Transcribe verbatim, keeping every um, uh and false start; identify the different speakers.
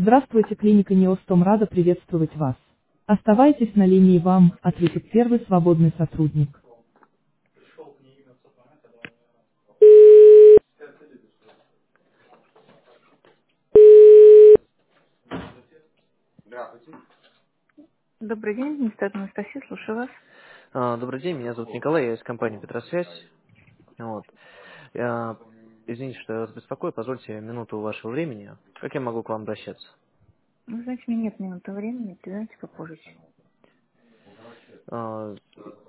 Speaker 1: Здравствуйте, клиника Неостом рада приветствовать вас. Оставайтесь на линии, вам ответит первый свободный сотрудник. Добрый день, мистер Анастасия, слушаю вас.
Speaker 2: А, Добрый день, меня зовут Николай, я из компании «Петросвязь». Вот. Я, извините, что я вас беспокою, позвольте минуту вашего времени. Как я могу к вам обращаться?
Speaker 1: Ну, знаете, у меня нет минуты времени, давайте попозже.
Speaker 2: А,